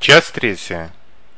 Часть третья.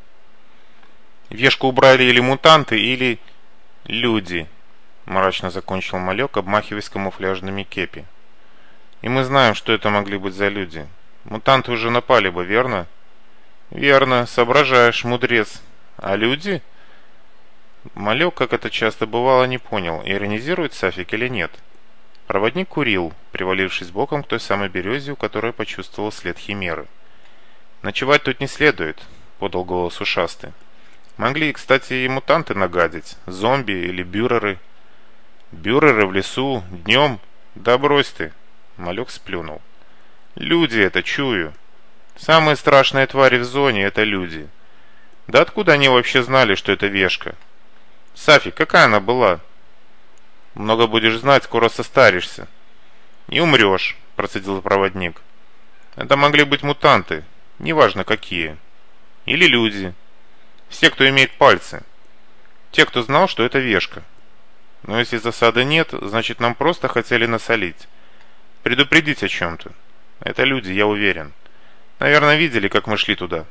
Вешку убрали или мутанты, или люди, мрачно закончил Малек, обмахиваясь камуфляжными кепи. И мы знаем, что это могли быть за люди. Мутанты уже напали бы, верно? Верно, соображаешь, мудрец. А люди? Малек, как это часто бывало, не понял, иронизирует Сафик или нет. Проводник курил, привалившись боком к той самой березе, у которой почувствовал след химеры. «Ночевать тут не следует», — подал голос ушастый. «Могли, кстати, и мутанты нагадить, зомби или бюреры». «Бюреры в лесу, днем? Да брось ты!» — Малек сплюнул. «Люди это, чую. Самые страшные твари в зоне — это люди. Да откуда они вообще знали, что это вешка? Сафик, какая она была?» «Много будешь знать, скоро состаришься». «И умрешь», — процедил проводник. «Это могли быть мутанты. Неважно какие. Или люди. Все, кто имеет пальцы. Те, кто знал, что это вешка. Но если засады нет, значит нам просто хотели насолить. Предупредить о чем-то. Это люди, я уверен. Наверное, видели, как мы шли туда».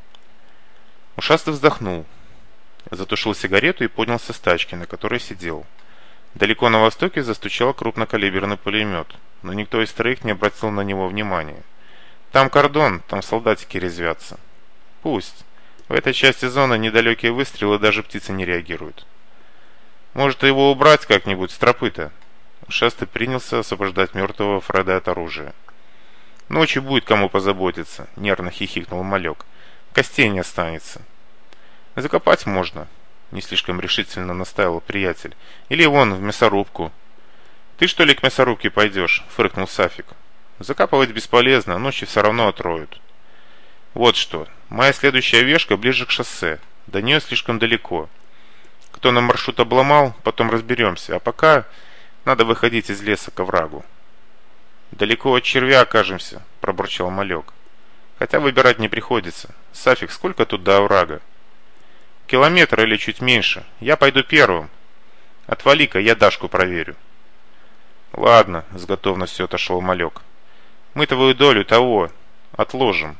Ушастый вздохнул. Затушил сигарету и поднялся с тачки, на которой сидел. Далеко на востоке застучал крупнокалиберный пулемет, но никто из троих не обратил на него внимания. Там кордон, там солдатики резвятся. Пусть. В этой части зоны недалекие выстрелы даже птицы не реагируют. Может, его убрать как-нибудь с тропы-то? Ушастый принялся освобождать мертвого Фреда от оружия. «Ночью будет кому позаботиться», — нервно хихикнул Малек. «Костей не останется». «Закопать можно», — не слишком решительно настаивал приятель. «Или вон, в мясорубку». «Ты что ли к мясорубке пойдешь?» — фыркнул Сафик. «Закапывать бесполезно, ночью все равно отроют». «Вот что, моя следующая вешка ближе к шоссе, до нее слишком далеко. Кто нам маршрут обломал, потом разберемся, а пока надо выходить из леса к оврагу». «Далеко от червя окажемся», — пробурчал Малек. «Хотя выбирать не приходится. Сафик, сколько тут до оврага?» «Километр или чуть меньше. Я пойду первым. Отвали-ка, я Дашку проверю». «Ладно», — с готовностью отошел Малек. «Мы твою долю того отложим».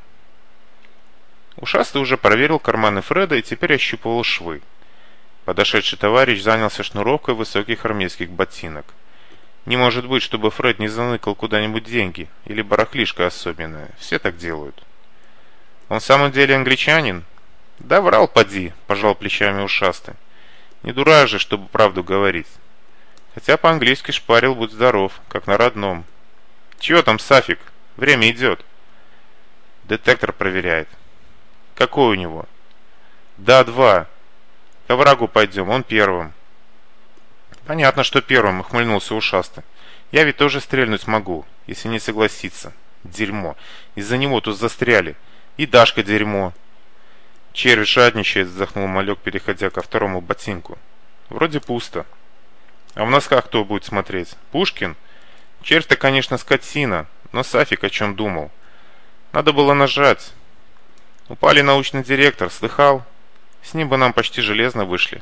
Ушастый уже проверил карманы Фреда и теперь ощупывал швы. Подошедший товарищ занялся шнуровкой высоких армейских ботинок. Не может быть, чтобы Фред не заныкал куда-нибудь деньги или барахлишко особенное. Все так делают. «Он в самом деле англичанин?» «Да врал, поди», — пожал плечами ушастый. «Не дурак же, чтобы правду говорить. Хотя по-английски шпарил, будь здоров, как на родном». «Чего там, Сафик? Время идет». «Детектор проверяет». «Какой у него?» «Да, 2. К оврагу пойдем, он первым». «Понятно, что первым», — ухмыльнулся ушастый. «Я ведь тоже стрельнуть могу, если не согласиться. Дерьмо. Из-за него тут застряли. И Дашка дерьмо». «Червь жадничает», — вздохнул Малек, переходя ко второму ботинку. «Вроде пусто. А в носках кто будет смотреть? Пушкин? Червь-то, конечно, скотина, но Сафик о чем думал? Надо было нажать. Упали научный директор, слыхал? С ним бы нам почти железно вышли.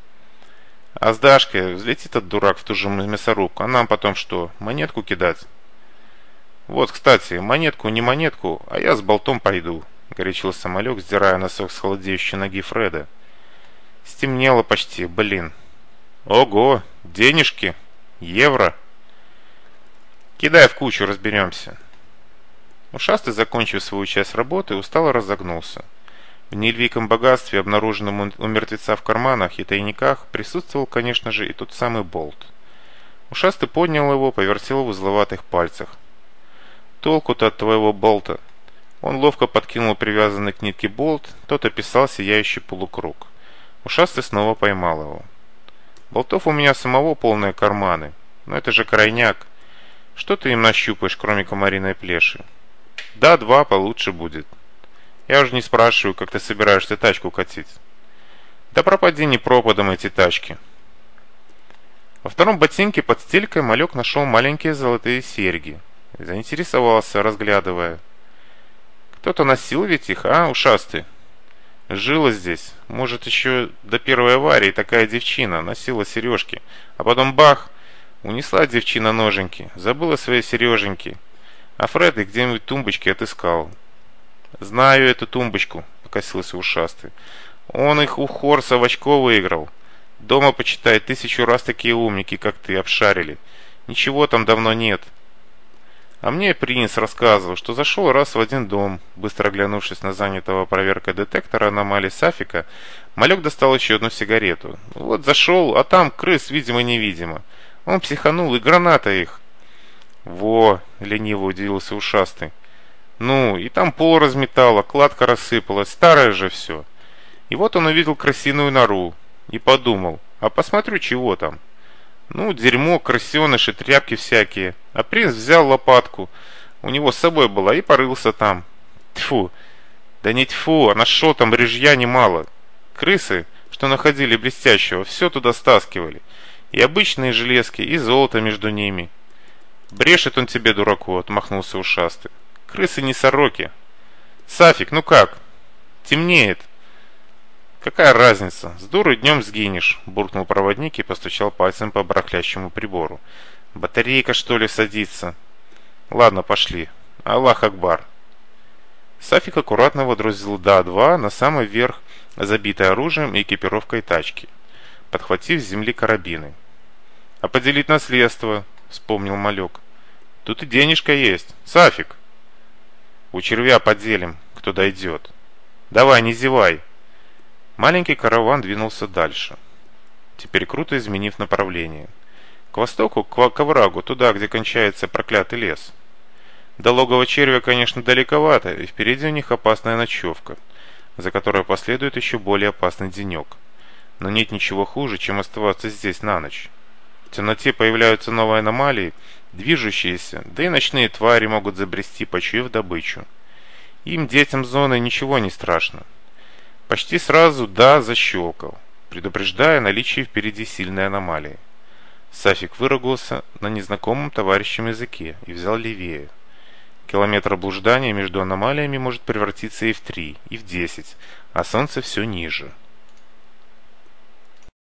А с Дашкой взлетит этот дурак в ту же мясорубку, а нам потом что, монетку кидать?» «Вот, кстати, монетку не монетку, а я с болтом пойду», — горячился Малек, сдирая носок с холодеющей ноги Фреда. «Стемнело почти, блин». «Ого, денежки, евро». «Кидай в кучу, разберемся». Ушастый, закончив свою часть работы, устало разогнулся. В неэльвийком богатстве, обнаруженном у мертвеца в карманах и тайниках, присутствовал, конечно же, и тот самый болт. Ушастый поднял его, повертел в узловатых пальцах. «Толку-то от твоего болта?» Он ловко подкинул привязанный к нитке болт, тот описал сияющий полукруг. Ушастый снова поймал его. «Болтов у меня самого полные карманы, но это же крайняк. Что ты им нащупаешь, кроме комариной плеши?» «Да, 2 получше будет. Я уже не спрашиваю, как ты собираешься тачку катить». «Да пропади не пропадом эти тачки». Во втором ботинке под стелькой Малек нашел маленькие золотые серьги. Заинтересовался, разглядывая. «Кто-то носил ведь их, а, ушастый?» «Жила здесь. Может, еще до первой аварии такая девчина носила сережки. А потом бах! Унесла девчина ноженьки. Забыла свои сереженьки. А Фред их где-нибудь в тумбочке отыскал. Знаю эту тумбочку, покосился ушастый. Он их у Хорса в очко выиграл. Дома, почитай, 1000 раз такие умники, как ты, обшарили. Ничего там давно нет. А мне принц рассказывал, что зашел раз в один дом. Быстро оглянувшись на занятого проверкой детектора аномалий Сафика, малек достал еще одну сигарету. Вот зашел, а там крыс, видимо-невидимо. Он психанул, и граната их. Во, лениво удивился ушастый. Ну, и там пол разметало, кладка рассыпалась, старое же все. И вот он увидел крысиную нору и подумал, а посмотрю, чего там. Ну, дерьмо, крысеныши, тряпки всякие. А принц взял лопатку, у него с собой была, и порылся там. Тьфу, да не тьфу, а нашел там брежья немало. Крысы, что находили блестящего, все туда стаскивали. И обычные железки, и золото между ними. Брешет он тебе, дураку, отмахнулся ушастый. Крысы не сороки. Сафик, ну как? Темнеет. Какая разница? С дуру днем сгинешь, буркнул проводник и постучал пальцем по барахлящему прибору. Батарейка, что ли, садится? Ладно, пошли. Аллах Акбар. Сафик аккуратно водрузил Да-2 на самый верх, забитой оружием и экипировкой тачки, подхватив с земли карабины. А поделить наследство, вспомнил малек. Тут и денежка есть. Сафик. У червя поделим, кто дойдет. Давай, не зевай. Маленький караван двинулся дальше, теперь круто изменив направление. К востоку, к оврагу, туда, где кончается проклятый лес. До логова червя, конечно, далековато, и впереди у них опасная ночевка, за которой последует еще более опасный денек. Но нет ничего хуже, чем оставаться здесь на ночь. В темноте появляются новые аномалии, движущиеся, да и ночные твари могут забрести, почуяв добычу. Им, детям зоны, ничего не страшно. Почти сразу «да» защелкал, предупреждая о наличии впереди сильной аномалии. Сафик выругался на незнакомом товарищем языке и взял левее. Километр блуждания между аномалиями может превратиться и в 3, и в 10, а солнце все ниже.